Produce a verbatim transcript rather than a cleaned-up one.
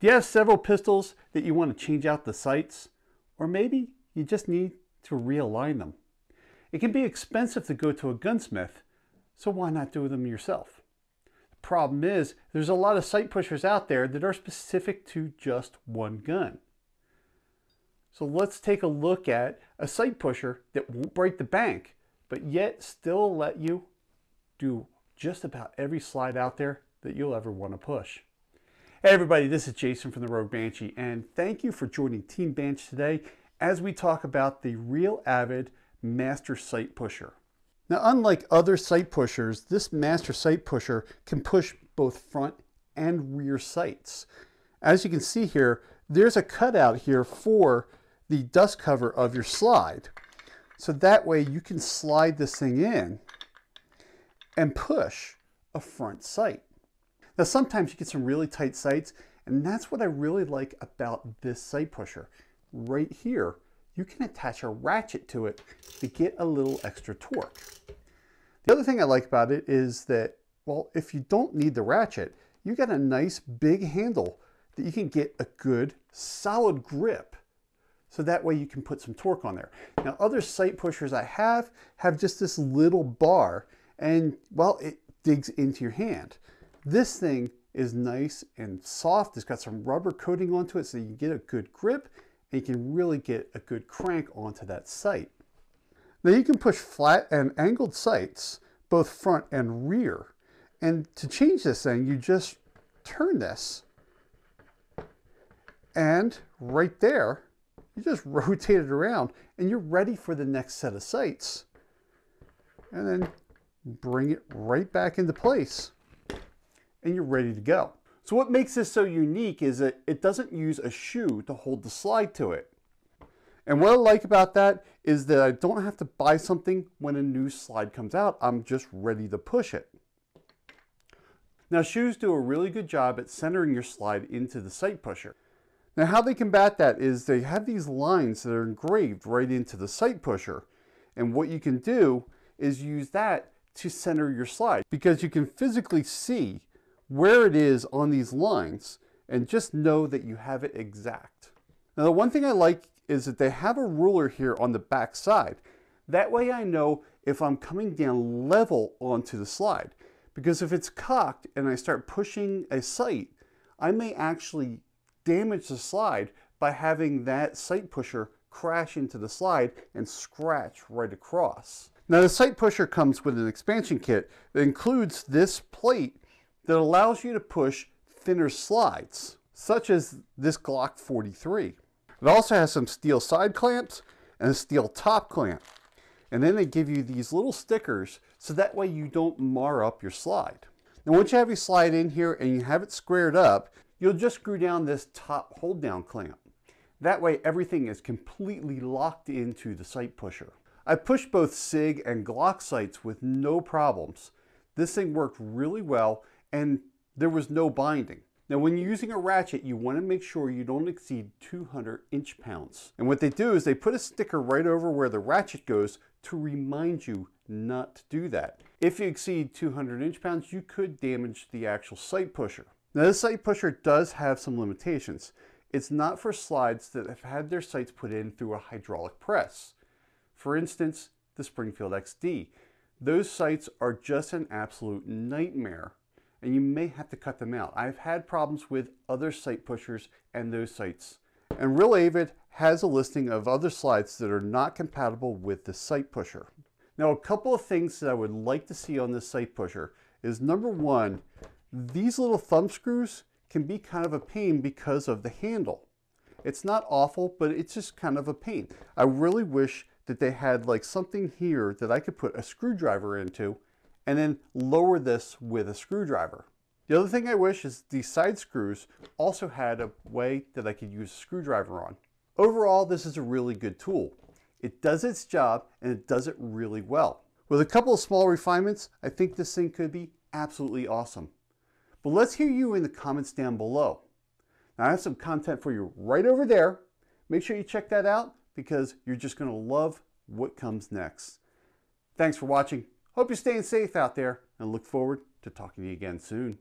Do you have several pistols that you want to change out the sights? Or maybe you just need to realign them. It can be expensive to go to a gunsmith, so why not do them yourself? The problem is, there's a lot of sight pushers out there that are specific to just one gun. So let's take a look at a sight pusher that won't break the bank, but yet still let you do just about every slide out there that you'll ever want to push. Hey everybody, this is Jason from the Rogue Banshee, and thank you for joining Team Banshee today as we talk about the Real Avid Master Sight Pusher. Now, unlike other sight pushers, this Master Sight Pusher can push both front and rear sights. As you can see here, there's a cutout here for the dust cover of your slide. So that way you can slide this thing in and push a front sight. Now sometimes you get some really tight sights, and that's what I really like about this sight pusher. Right here, you can attach a ratchet to it to get a little extra torque. The other thing I like about it is that, well, if you don't need the ratchet, you got a nice big handle that you can get a good solid grip. So that way you can put some torque on there. Now other sight pushers I have, have just this little bar, and well, it digs into your hand. This thing is nice and soft. It's got some rubber coating onto it so you get a good grip and you can really get a good crank onto that sight. Now you can push flat and angled sights, both front and rear. And to change this thing, you just turn this, and right there, you just rotate it around and you're ready for the next set of sights. And then bring it right back into place and you're ready to go. So what makes this so unique is that it doesn't use a shoe to hold the slide to it. And what I like about that is that I don't have to buy something when a new slide comes out. I'm just ready to push it. Now shoes do a really good job at centering your slide into the sight pusher. Now how they combat that is they have these lines that are engraved right into the sight pusher. And what you can do is use that to center your slide, because you can physically see where it is on these lines and just know that you have it exact. Now the one thing I like is that they have a ruler here on the back side. That way I know if I'm coming down level onto the slide, because if it's cocked and I start pushing a sight, I may actually damage the slide by having that sight pusher crash into the slide and scratch right across. Now the sight pusher comes with an expansion kit that includes this plate that allows you to push thinner slides, such as this Glock forty-three. It also has some steel side clamps and a steel top clamp. And then they give you these little stickers so that way you don't mar up your slide. Now once you have your slide in here and you have it squared up, you'll just screw down this top hold down clamp. That way everything is completely locked into the sight pusher. I pushed both SIG and Glock sights with no problems. This thing worked really well and there was no binding. Now when you're using a ratchet, you want to make sure you don't exceed two hundred inch pounds. And what they do is they put a sticker right over where the ratchet goes to remind you not to do that. If you exceed two hundred inch pounds, you could damage the actual sight pusher. Now this sight pusher does have some limitations. It's not for slides that have had their sights put in through a hydraulic press. For instance, the Springfield X D. Those sights are just an absolute nightmare, and you may have to cut them out. I've had problems with other sight pushers and those sights. And Real Avid has a listing of other slides that are not compatible with the sight pusher. Now a couple of things that I would like to see on this sight pusher is, number one, these little thumb screws can be kind of a pain because of the handle. It's not awful, but it's just kind of a pain. I really wish that they had like something here that I could put a screwdriver into and then lower this with a screwdriver. The other thing I wish is these side screws also had a way that I could use a screwdriver on. Overall, this is a really good tool. It does its job and it does it really well. With a couple of small refinements, I think this thing could be absolutely awesome. But let's hear you in the comments down below. Now I have some content for you right over there. Make sure you check that out because you're just going to love what comes next. Thanks for watching. Hope you're staying safe out there and look forward to talking to you again soon.